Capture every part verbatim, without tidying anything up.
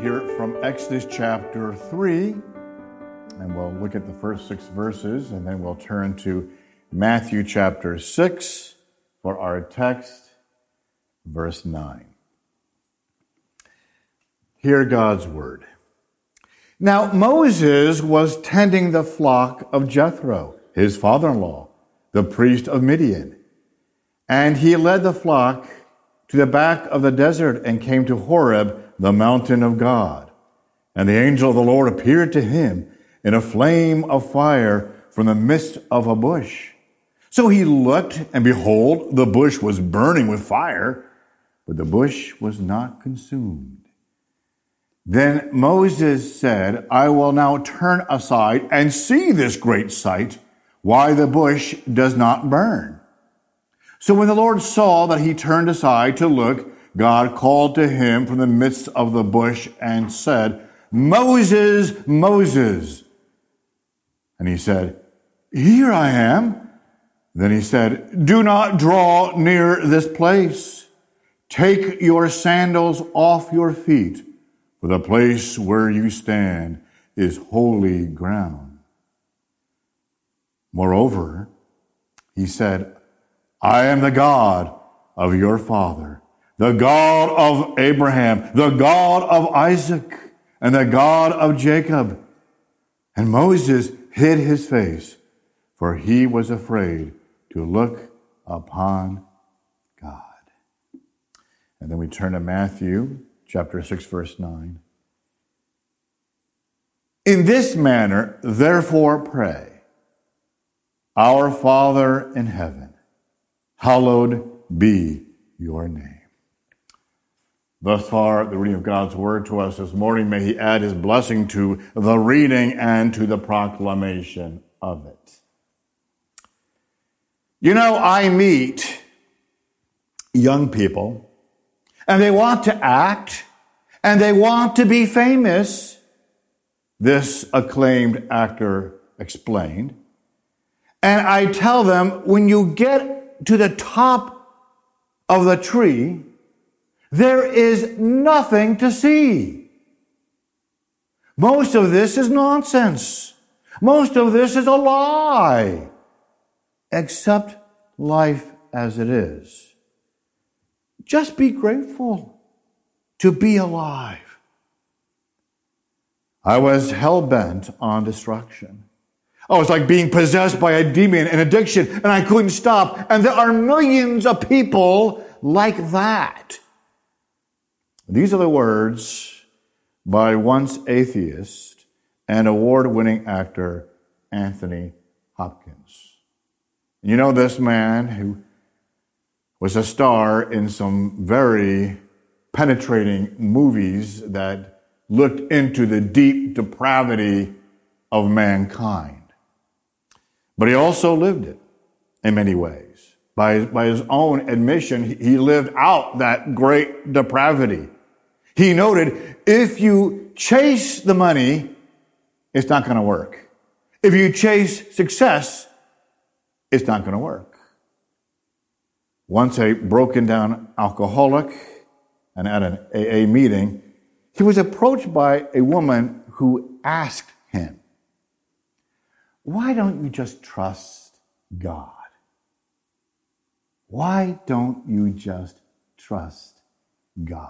here from Exodus chapter three, and we'll look at the first six verses, and then we'll turn to Matthew chapter six for our text, verse nine. Hear God's word. Now Moses was tending the flock of Jethro, his father-in-law, the priest of Midian, and he led the flock to the back of the desert and came to Horeb, the mountain of God. And the angel of the Lord appeared to him in a flame of fire from the midst of a bush. So he looked, and behold, the bush was burning with fire, but the bush was not consumed. Then Moses said, I will now turn aside and see this great sight, why the bush does not burn. So when the Lord saw that he turned aside to look, God called to him from the midst of the bush and said, Moses, Moses. And he said, Here I am. Then he said, Do not draw near this place. Take your sandals off your feet, for the place where you stand is holy ground. Moreover, he said, I am the God of your father, the God of Abraham, the God of Isaac, and the God of Jacob. And Moses hid his face, for he was afraid to look upon God. And then we turn to Matthew chapter six, verse nine. In this manner, therefore, pray, Our Father in heaven, hallowed be your name. Thus far, the reading of God's word to us this morning. May he add his blessing to the reading and to the proclamation of it. You know, I meet young people, and they want to act, and they want to be famous, this acclaimed actor explained. And I tell them, when you get to the top of the tree, there is nothing to see. Most of this is nonsense. Most of this is a lie. Accept life as it is. Just be grateful to be alive. I was hell-bent on destruction. I was like being possessed by a demon, an addiction, and I couldn't stop. And there are millions of people like that. These are the words by once atheist and award-winning actor Anthony Hopkins. You know this man who was a star in some very penetrating movies that looked into the deep depravity of mankind. But he also lived it in many ways. By, by his own admission, he lived out that great depravity. He noted, if you chase the money, it's not going to work. If you chase success, it's not going to work. Once a broken down alcoholic and at an A A meeting, he was approached by a woman who asked him, why don't you just trust God? Why don't you just trust God?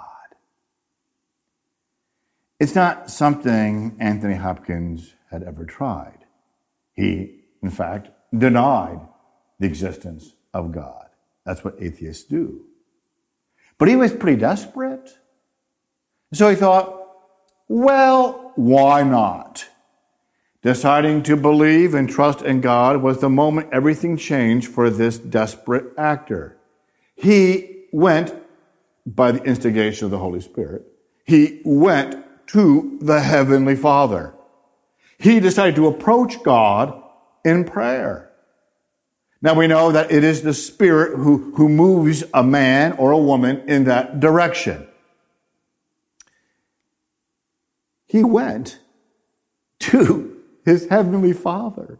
It's not something Anthony Hopkins had ever tried. He, in fact, denied the existence of God. That's what atheists do. But he was pretty desperate. So he thought, well, why not? Deciding to believe and trust in God was the moment everything changed for this desperate actor. He went, by the instigation of the Holy Spirit, he went to the Heavenly Father. He decided to approach God in prayer. Now we know that it is the Spirit who, who moves a man or a woman in that direction. He went to his Heavenly Father.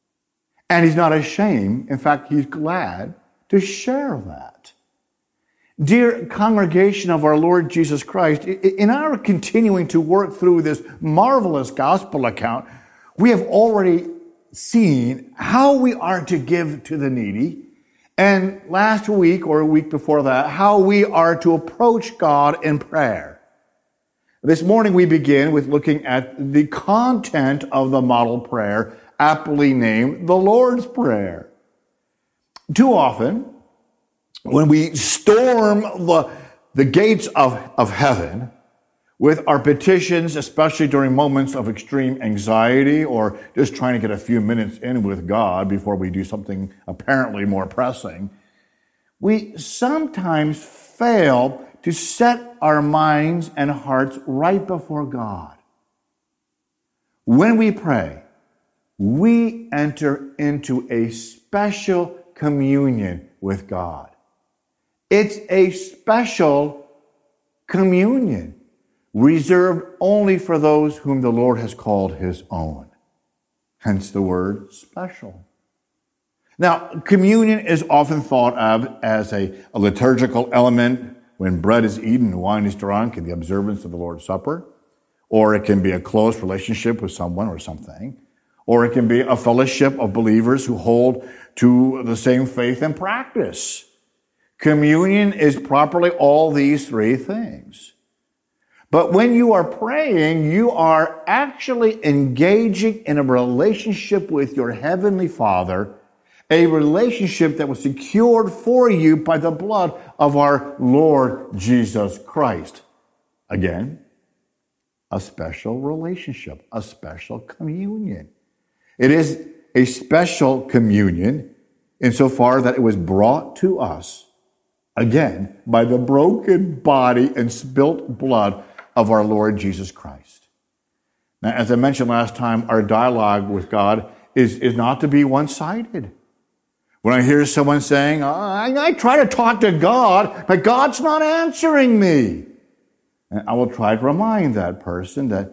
And he's not ashamed. In fact, he's glad to share that. Dear congregation of our Lord Jesus Christ, in our continuing to work through this marvelous gospel account, we have already seen how we are to give to the needy, and last week or a week before that, how we are to approach God in prayer. This morning we begin with looking at the content of the model prayer, aptly named the Lord's Prayer. Too often, when we storm the, the gates of, of heaven with our petitions, especially during moments of extreme anxiety or just trying to get a few minutes in with God before we do something apparently more pressing, we sometimes fail to set our minds and hearts right before God. When we pray, we enter into a special communion with God. It's a special communion reserved only for those whom the Lord has called his own. Hence the word special. Now, communion is often thought of as a, a liturgical element when bread is eaten and wine is drunk in the observance of the Lord's Supper. Or it can be a close relationship with someone or something. Or it can be a fellowship of believers who hold to the same faith and practice. Communion is properly all these three things. But when you are praying, you are actually engaging in a relationship with your Heavenly Father, a relationship that was secured for you by the blood of our Lord Jesus Christ. Again, a special relationship, a special communion. It is a special communion insofar that it was brought to us again, by the broken body and spilt blood of our Lord Jesus Christ. Now, as I mentioned last time, our dialogue with God is, is not to be one-sided. When I hear someone saying, I, I try to talk to God, but God's not answering me, and I will try to remind that person that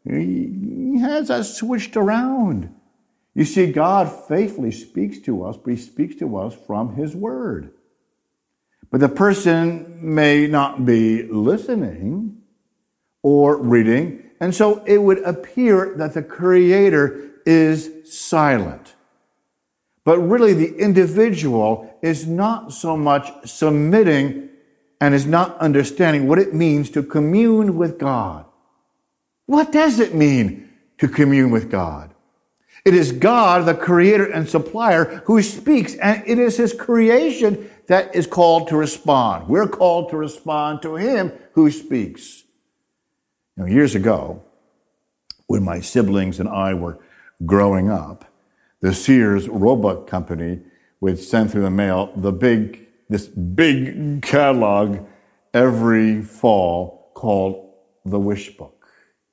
he has that switched around. You see, God faithfully speaks to us, but he speaks to us from his word. But the person may not be listening or reading, and so it would appear that the Creator is silent. But really the individual is not so much submitting and is not understanding what it means to commune with God. What does it mean to commune with God? It is God, the Creator and supplier, who speaks, and it is his creation that is called to respond. We're called to respond to him who speaks. You know, years ago, when my siblings and I were growing up, the Sears Roebuck Company would send through the mail the big, this big catalog every fall called the Wish Book,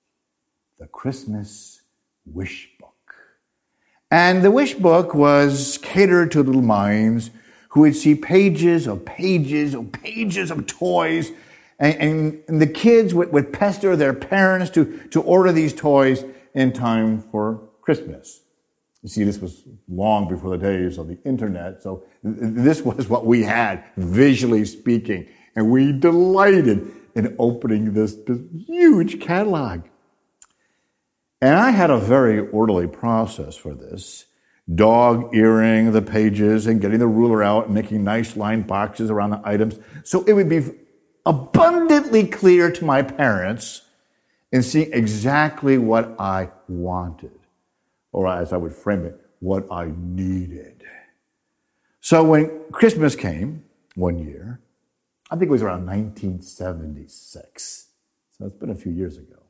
the Christmas Wish Book. And the Wish Book was catered to little minds who would see pages of pages of pages of toys, and, and the kids would, would pester their parents to, to order these toys in time for Christmas. You see, this was long before the days of the internet, so this was what we had, visually speaking, and we delighted in opening this, this huge catalog. And I had a very orderly process for this. Dog-earing the pages and getting the ruler out and making nice lined boxes around the items. So it would be abundantly clear to my parents in seeing exactly what I wanted. Or as I would frame it, what I needed. So when Christmas came one year, I think it was around nineteen seventy-six. So it's been a few years ago.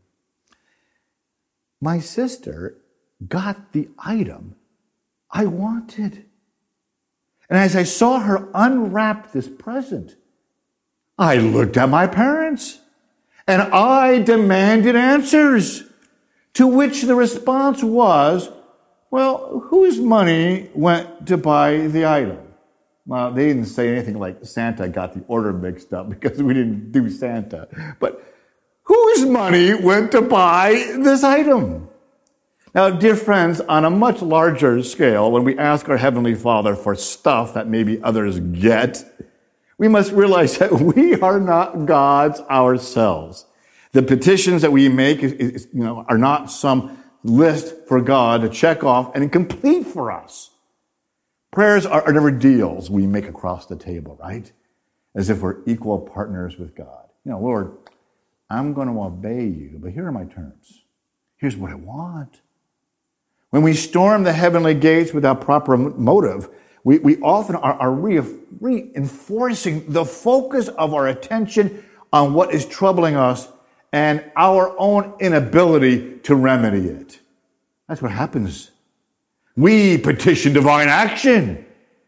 My sister got the item I wanted. And as I saw her unwrap this present, I looked at my parents and I demanded answers, to which the response was, well, whose money went to buy the item? Well, they didn't say anything like Santa got the order mixed up because we didn't do Santa. But whose money went to buy this item? Now, dear friends, on a much larger scale, when we ask our Heavenly Father for stuff that maybe others get, We must realize that we are not gods ourselves. The petitions that we make is, is, you know, are not some list for God to check off and complete for us. Prayers are, are never deals we make across the table, right? As if we're equal partners with God. You know, Lord, I'm going to obey you, but here are my terms. Here's what I want. When we storm the heavenly gates without proper motive, we, we often are, are re- reinforcing the focus of our attention on what is troubling us and our own inability to remedy it. That's what happens. We petition divine action.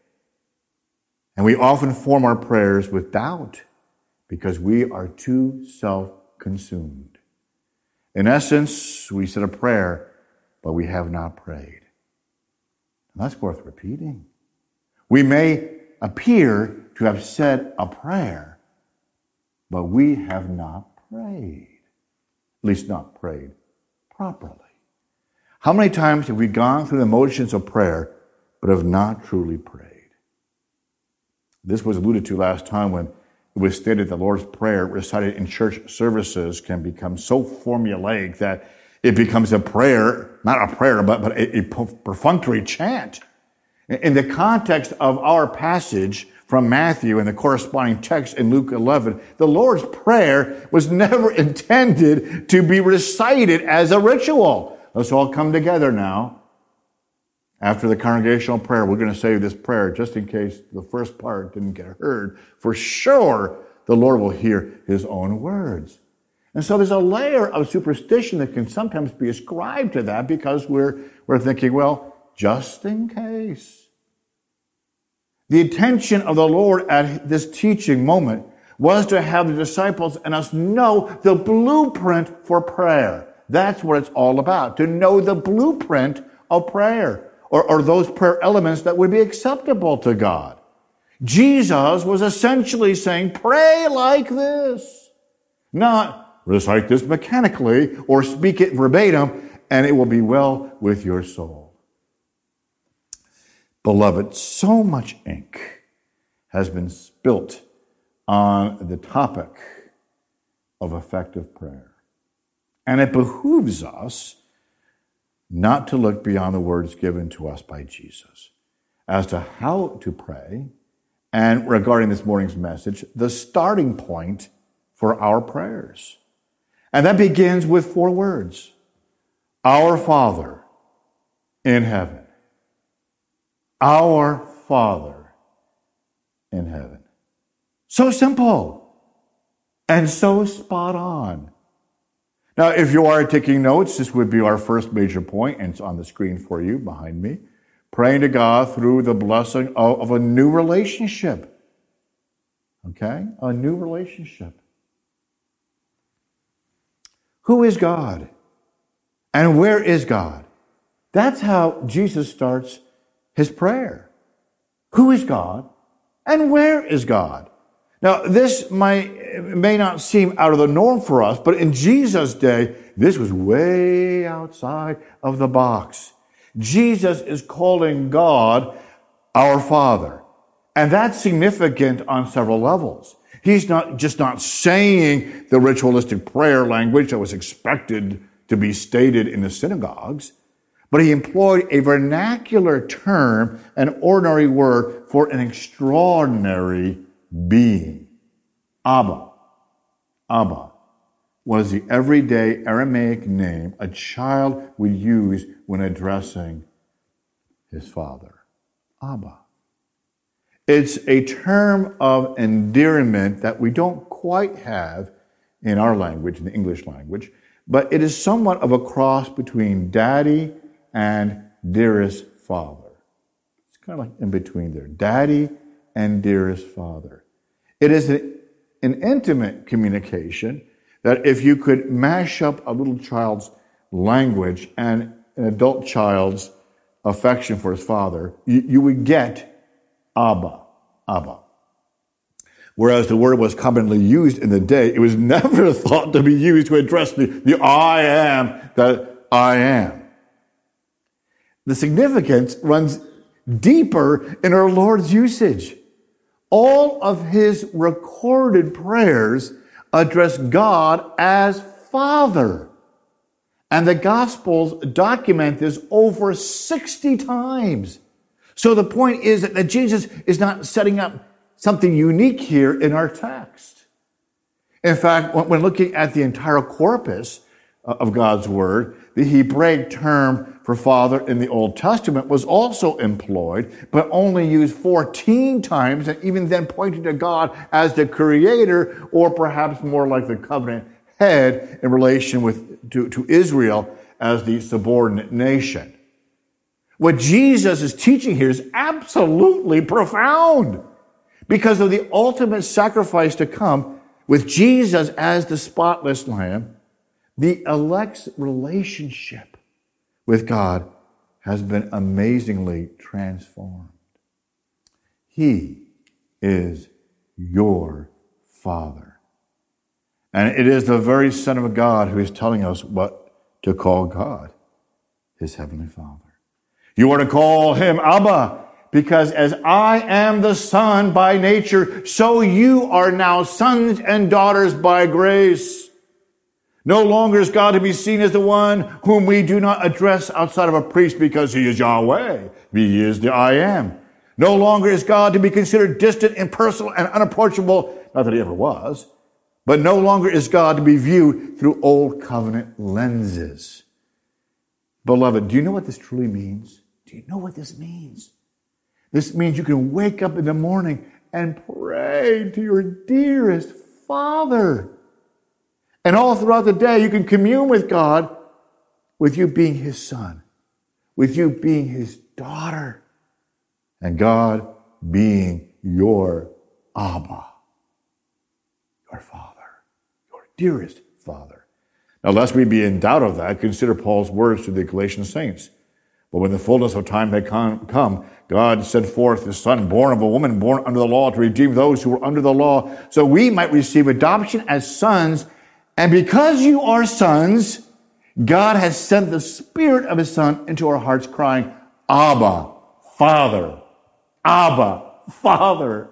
And we often form our prayers with doubt because we are too self-consumed. In essence, we said a prayer, but we have not prayed. And that's worth repeating. We may appear to have said a prayer, but we have not prayed. At least not prayed properly. How many times have we gone through the motions of prayer, but have not truly prayed? This was alluded to last time when it was stated the Lord's Prayer recited in church services can become so formulaic that it becomes a prayer, not a prayer, but, but a, a perfunctory chant. In the context of our passage from Matthew and the corresponding text in Luke eleven, the Lord's Prayer was never intended to be recited as a ritual. Let's all come together now. After the congregational prayer, we're going to say this prayer just in case the first part didn't get heard. For sure, the Lord will hear his own words. And so there's a layer of superstition that can sometimes be ascribed to that because we're, we're thinking, well, just in case. The intention of the Lord at this teaching moment was to have the disciples and us know the blueprint for prayer. That's what it's all about, to know the blueprint of prayer. Or, or those prayer elements that would be acceptable to God. Jesus was essentially saying, pray like this. Not recite this mechanically or speak it verbatim and it will be well with your soul. Beloved, so much ink has been spilt on the topic of effective prayer. And it behooves us not to look beyond the words given to us by Jesus as to how to pray, and regarding this morning's message, the starting point for our prayers. And that begins with four words. Our Father in heaven. Our Father in heaven. So simple and so spot on. Now, if you are taking notes, this would be our first major point, and it's on the screen for you behind me. Praying to God through the blessing of, of a new relationship. Okay? A new relationship. Who is God? And where is God? That's how Jesus starts his prayer. Who is God? And where is God? Now, this might, may not seem out of the norm for us, but in Jesus' day, this was way outside of the box. Jesus is calling God our Father. And that's significant on several levels. He's not just not saying the ritualistic prayer language that was expected to be stated in the synagogues, but he employed a vernacular term, an ordinary word for an extraordinary being. Abba. Abba was the everyday Aramaic name a child would use when addressing his father. Abba. It's a term of endearment that we don't quite have in our language, in the English language, but it is somewhat of a cross between daddy and dearest father. It's kind of like in between there. Daddy and dearest father. It is an, an intimate communication that if you could mash up a little child's language and an adult child's affection for his father, you, you would get Abba. Abba. Whereas the word was commonly used in the day, it was never thought to be used to address the, the I am that I am. The significance runs deeper in our Lord's usage. All of his recorded prayers address God as Father. And the Gospels document this over sixty times. So the point is that Jesus is not setting up something unique here in our text. In fact, when looking at the entire corpus of God's Word, the Hebraic term for Father in the Old Testament was also employed, but only used fourteen times, and even then pointing to God as the Creator, or perhaps more like the covenant head in relation with to, to Israel as the subordinate nation. What Jesus is teaching here is absolutely profound because of the ultimate sacrifice to come with Jesus as the spotless lamb. The elect's relationship with God has been amazingly transformed. He is your Father. And it is the very Son of God who is telling us what to call God, his Heavenly Father. You are to call him Abba, because as I am the Son by nature, so you are now sons and daughters by grace. No longer is God to be seen as the one whom we do not address outside of a priest because he is Yahweh. He is the I am. No longer is God to be considered distant, impersonal, and unapproachable. Not that he ever was. But no longer is God to be viewed through old covenant lenses. Beloved, do you know what this truly means? Do you know what this means? This means you can wake up in the morning and pray to your dearest Father. And all throughout the day, you can commune with God with you being his son, with you being his daughter, and God being your Abba, your Father, your dearest Father. Now, lest we be in doubt of that, consider Paul's words to the Galatian saints. But when the fullness of time had come, God sent forth his Son, born of a woman, born under the law, to redeem those who were under the law, so we might receive adoption as sons. And because you are sons, God has sent the Spirit of his Son into our hearts, crying, Abba, Father. Abba, Father.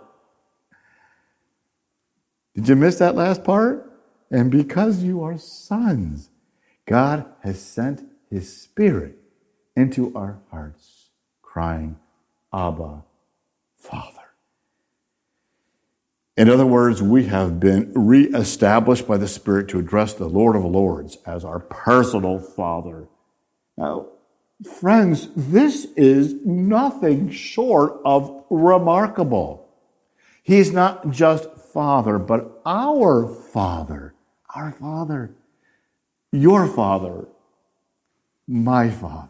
Did you miss that last part? And because you are sons, God has sent his Spirit into our hearts, crying, Abba, Father. In other words, we have been reestablished by the Spirit to address the Lord of Lords as our personal Father. Now, friends, this is nothing short of remarkable. He's not just Father, but our Father. Our Father. Your Father. My Father.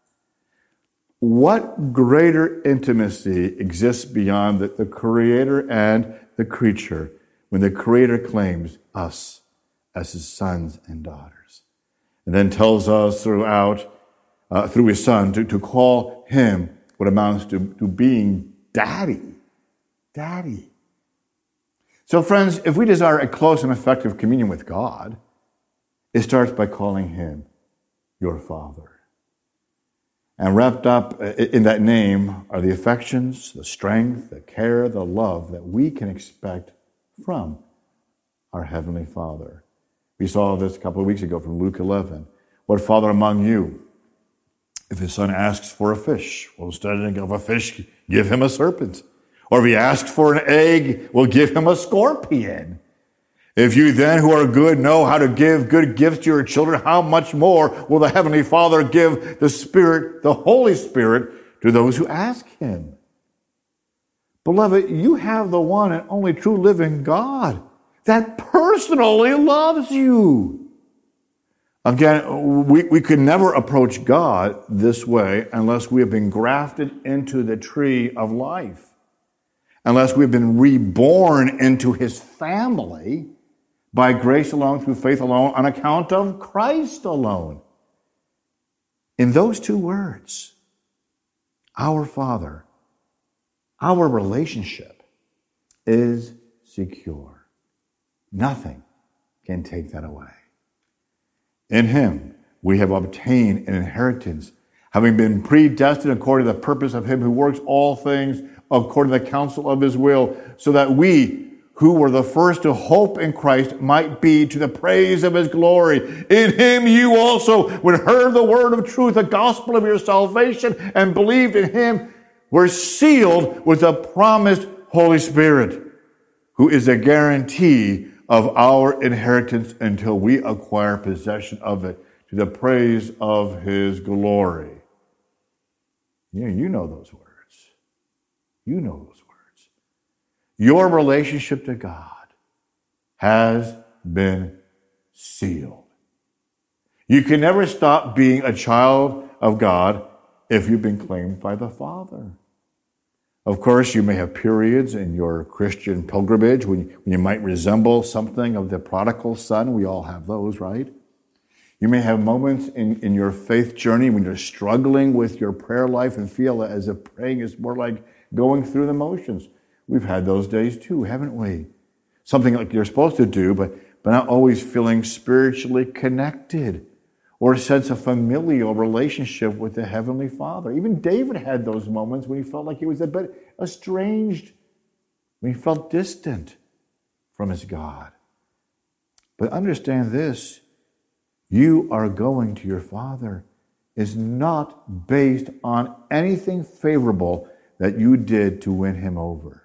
What greater intimacy exists beyond the, the Creator and the creature when the Creator claims us as his sons and daughters, and then tells us throughout, uh, through his Son, to, to call him what amounts to, to being Daddy. Daddy. So friends, if we desire a close and effective communion with God, it starts by calling him your Father. And wrapped up in that name are the affections, the strength, the care, the love that we can expect from our Heavenly Father. We saw this a couple of weeks ago from Luke eleven. What father among you, if his son asks for a fish, will instead of a fish, give him a serpent? Or if he asks for an egg, will give him a scorpion? If you then who are good know how to give good gifts to your children, how much more will the Heavenly Father give the Spirit, the Holy Spirit, to those who ask him? Beloved, you have the one and only true living God that personally loves you. Again, we, we could never approach God this way unless we have been grafted into the tree of life, unless we've been reborn into his family by grace alone, through faith alone, on account of Christ alone. In those two words, our Father, our relationship is secure. Nothing can take that away. In him, we have obtained an inheritance, having been predestined according to the purpose of him who works all things according to the counsel of his will, so that we, who were the first to hope in Christ, might be to the praise of his glory. In him you also, when heard the word of truth, the gospel of your salvation, and believed in him, were sealed with the promised Holy Spirit, who is a guarantee of our inheritance until we acquire possession of it, to the praise of his glory. Yeah, you know those words. You know those words. Your relationship to God has been sealed. You can never stop being a child of God if you've been claimed by the Father. Of course, you may have periods in your Christian pilgrimage when you, when you might resemble something of the prodigal son. We all have those, right? You may have moments in, in your faith journey when you're struggling with your prayer life and feel as if praying is more like going through the motions. We've had those days too, haven't we? Something like you're supposed to do, but, but not always feeling spiritually connected or a sense of familial relationship with the Heavenly Father. Even David had those moments when he felt like he was a bit estranged, when he felt distant from his God. But understand this, you are going to your Father is not based on anything favorable that you did to win him over.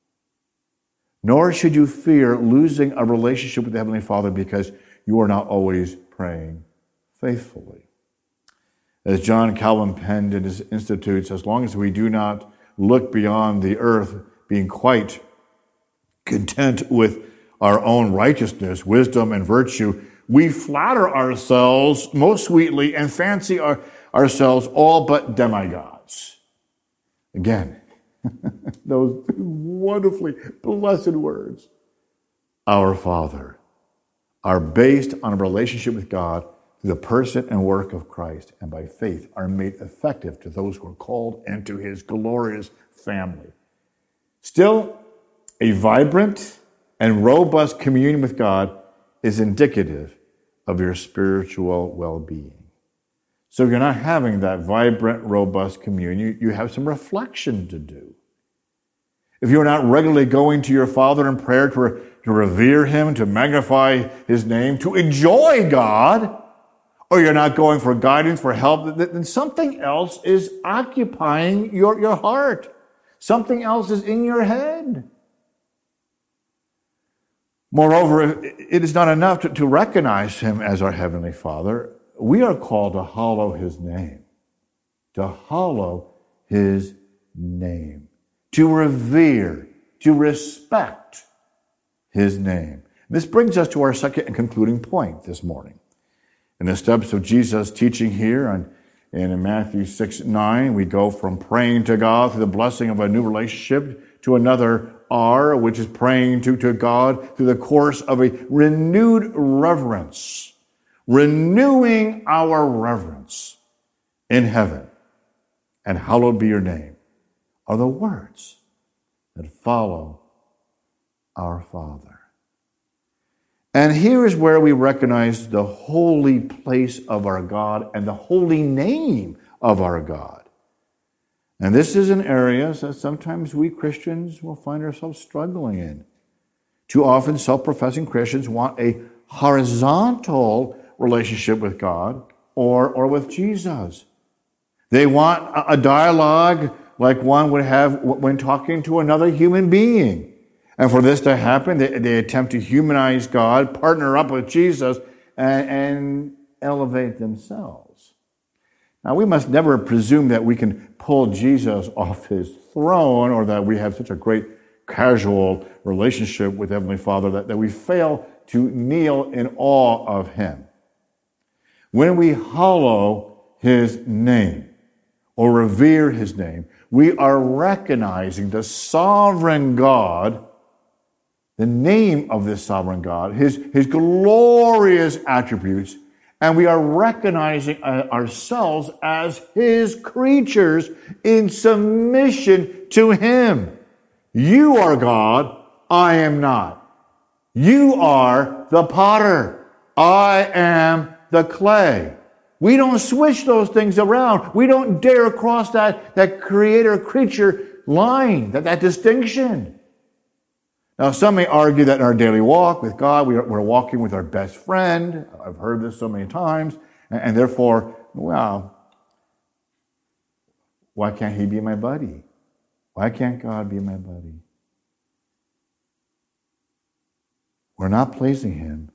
Nor should you fear losing a relationship with the Heavenly Father because you are not always praying faithfully. As John Calvin penned in his Institutes, as long as we do not look beyond the earth, being quite content with our own righteousness, wisdom, and virtue, we flatter ourselves most sweetly and fancy our, ourselves all but demigods. Again, those wonderfully blessed words, our Father, are based on a relationship with God through the person and work of Christ, and by faith are made effective to those who are called into his glorious family. Still, a vibrant and robust communion with God is indicative of your spiritual well-being. So if you're not having that vibrant, robust communion, you have some reflection to do. If you're not regularly going to your Father in prayer to, re- to revere him, to magnify his name, to enjoy God, or you're not going for guidance, for help, then something else is occupying your, your heart. Something else is in your head. Moreover, it is not enough to, to recognize him as our Heavenly Father. We are called to hallow his name. To hallow his name. To revere, to respect his name. This brings us to our second and concluding point this morning. In the steps of Jesus' teaching here and, and in Matthew six nine, we go from praying to God through the blessing of a new relationship to another R, which is praying to, to God through the course of a renewed reverence. Renewing our reverence in heaven. And hallowed be your name are the words that follow our Father. And here is where we recognize the holy place of our God and the holy name of our God. And this is an area that sometimes we Christians will find ourselves struggling in. Too often, self-professing Christians want a horizontal relationship with God or, or with Jesus. They want a dialogue like one would have when talking to another human being. And for this to happen, they, they attempt to humanize God, partner up with Jesus, and, and elevate themselves. Now, we must never presume that we can pull Jesus off his throne or that we have such a great casual relationship with Heavenly Father that, that we fail to kneel in awe of him. When we hallow his name or revere his name, we are recognizing the sovereign God, the name of this sovereign God, his, his glorious attributes, and we are recognizing ourselves as his creatures in submission to him. You are God, I am not. You are the potter, I am the clay. We don't switch those things around. We don't dare cross that, that creator-creature line, that, that distinction. Now, some may argue that in our daily walk with God, we are, we're walking with our best friend. I've heard this so many times. And, and therefore, well, why can't he be my buddy? Why can't God be my buddy? We're not placing him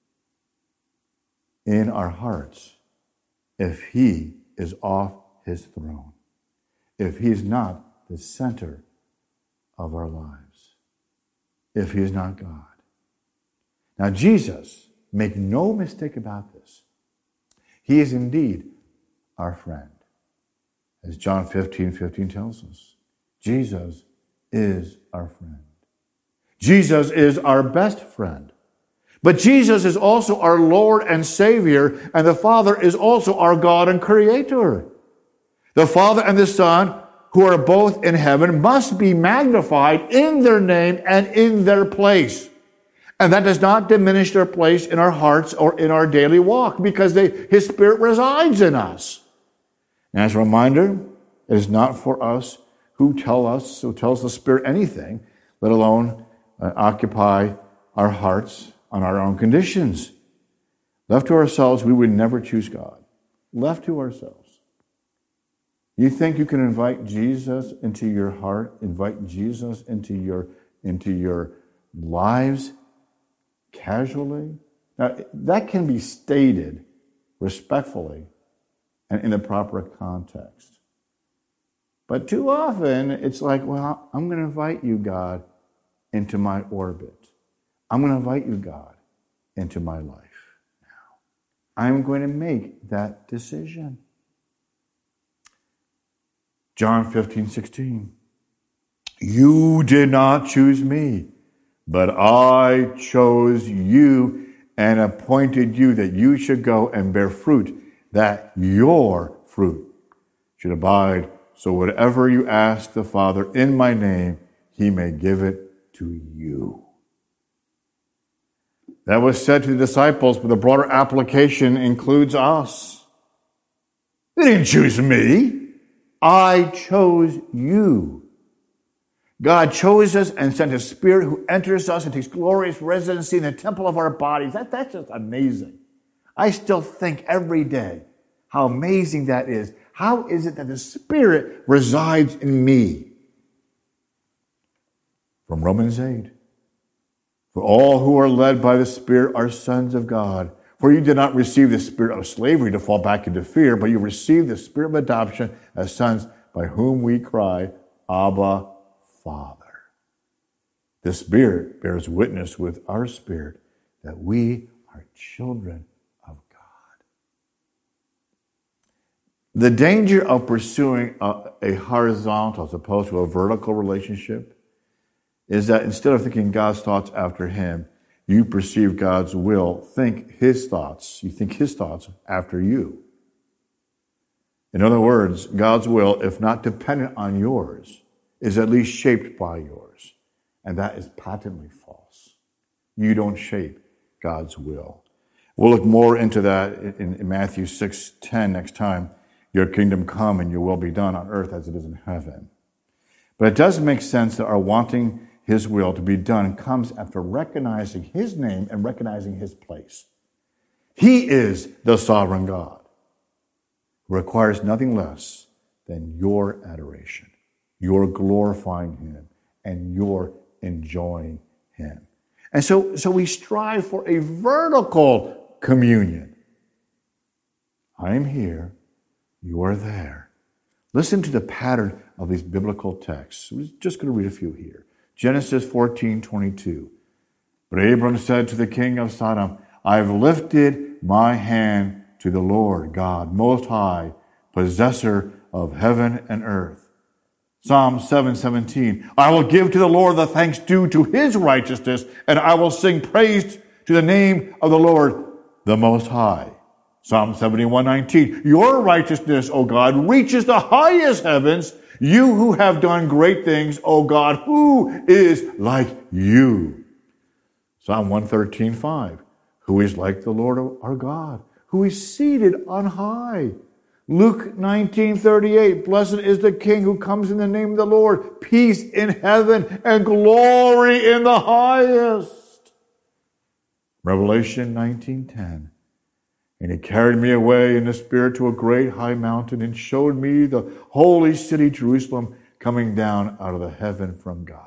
in our hearts if he is off his throne, if he is not the center of our lives, if he is not God. Now, Jesus, make no mistake about this, he is indeed our friend. As John fifteen fifteen tells us, Jesus is our friend. Jesus is our best friend. But Jesus is also our Lord and Savior, and the Father is also our God and Creator. The Father and the Son, who are both in heaven, must be magnified in their name and in their place. And that does not diminish their place in our hearts or in our daily walk, because they, His Spirit resides in us. And as a reminder, it is not for us who tell us, who tells the Spirit anything, let alone uh, occupy our hearts on our own conditions. Left to ourselves, we would never choose God. Left to ourselves. You think you can invite Jesus into your heart, invite Jesus into your, into your lives casually? Now, that can be stated respectfully and in the proper context. But too often, it's like, well, I'm going to invite you, God, into my orbit. I'm going to invite you, God, into my life now. I'm going to make that decision. John fifteen sixteen. You did not choose me, but I chose you and appointed you that you should go and bear fruit, that your fruit should abide. So whatever you ask the Father in my name, he may give it to you. That was said to the disciples, but the broader application includes us. They didn't choose me. I chose you. God chose us and sent His Spirit who enters us and takes glorious residency in the temple of our bodies. That, that's just amazing. I still think every day how amazing that is. How is it that the Spirit resides in me? From Romans eight. For all who are led by the Spirit are sons of God. For you did not receive the spirit of slavery to fall back into fear, but you received the Spirit of adoption as sons, by whom we cry, Abba, Father. The Spirit bears witness with our spirit that we are children of God. The danger of pursuing a, a horizontal as opposed to a vertical relationship is that instead of thinking God's thoughts after Him, you perceive God's will, think His thoughts. You think His thoughts after you. In other words, God's will, if not dependent on yours, is at least shaped by yours. And that is patently false. You don't shape God's will. We'll look more into that in, in Matthew six ten next time. Your kingdom come and your will be done on earth as it is in heaven. But it does make sense that our wanting His will to be done comes after recognizing His name and recognizing His place. He is the sovereign God who requires nothing less than your adoration, your glorifying Him, and your enjoying Him. And so, so we strive for a vertical communion. I am here, you are there. Listen to the pattern of these biblical texts. We're just going to read a few here. Genesis fourteen twenty-two. But Abram said to the king of Sodom, I've lifted my hand to the Lord God, Most High, possessor of heaven and earth. Psalm seven seventeen. I will give to the Lord the thanks due to His righteousness, and I will sing praise to the name of the Lord, the Most High. Psalm seventy-one nineteen. Your righteousness, O God, reaches the highest heavens. You who have done great things, O God, who is like you? Psalm one thirteen five. Who is like the Lord our God, who is seated on high, Luke nineteen thirty-eight, blessed is the King who comes in the name of the Lord, peace in heaven and glory in the highest. Revelation nineteen ten, and he carried me away in the Spirit to a great high mountain and showed me the holy city Jerusalem coming down out of the heaven from God.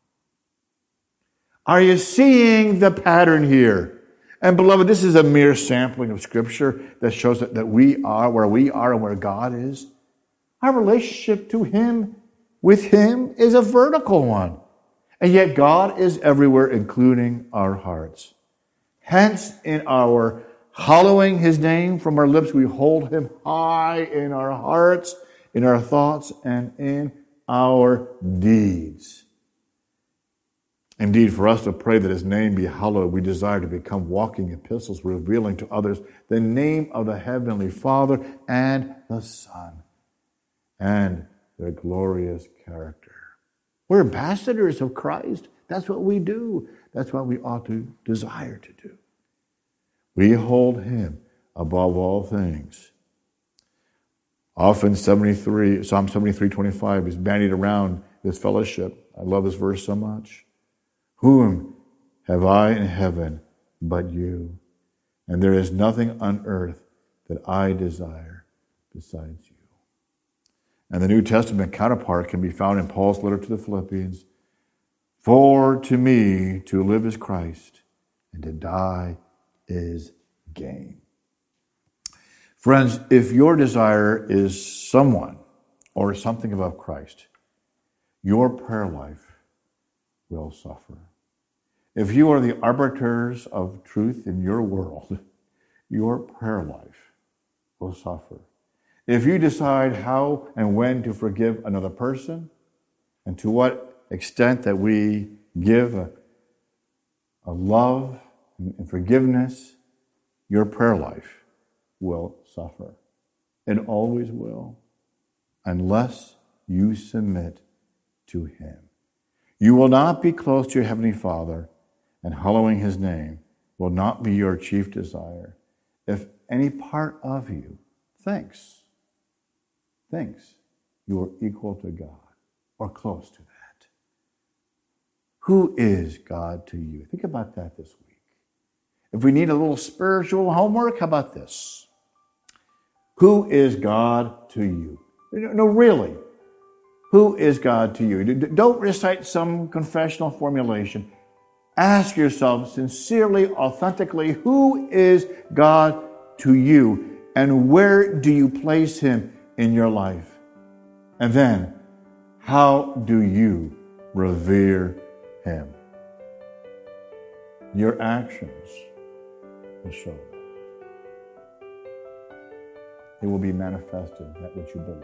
Are you seeing the pattern here? And beloved, this is a mere sampling of Scripture that shows that, that we are where we are and where God is. Our relationship to Him, with Him, is a vertical one. And yet God is everywhere, including our hearts. Hence, in our hallowing His name from our lips, we hold Him high in our hearts, in our thoughts, and in our deeds. Indeed, for us to pray that His name be hallowed, we desire to become walking epistles, revealing to others the name of the Heavenly Father and the Son and their glorious character. We're ambassadors of Christ. That's what we do. That's what we ought to desire to do. We hold Him above all things. Often seventy-three, Psalm seventy-three twenty-five is bandied around this fellowship. I love this verse so much. Whom have I in heaven but you? And there is nothing on earth that I desire besides you. And the New Testament counterpart can be found in Paul's letter to the Philippians. For to me to live is Christ, and to die is gain. Friends, if your desire is someone or something above Christ, your prayer life will suffer. If you are the arbiters of truth in your world, your prayer life will suffer. If you decide how and when to forgive another person, and to what extent that we give a, a love and forgiveness, your prayer life will suffer. It always will, unless you submit to Him. You will not be close to your Heavenly Father, and hallowing His name will not be your chief desire if any part of you thinks, thinks you are equal to God or close to that. Who is God to you? Think about that this week. If we need a little spiritual homework, how about this? Who is God to you? No, really. Who is God to you? Don't recite some confessional formulation. Ask yourself sincerely, authentically, who is God to you? And where do you place Him in your life? And then, how do you revere Him? Your actions will show that. It will be manifested, that which you believe.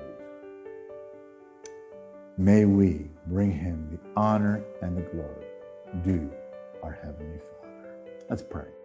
May we bring Him the honor and the glory due our Heavenly Father. Let's pray.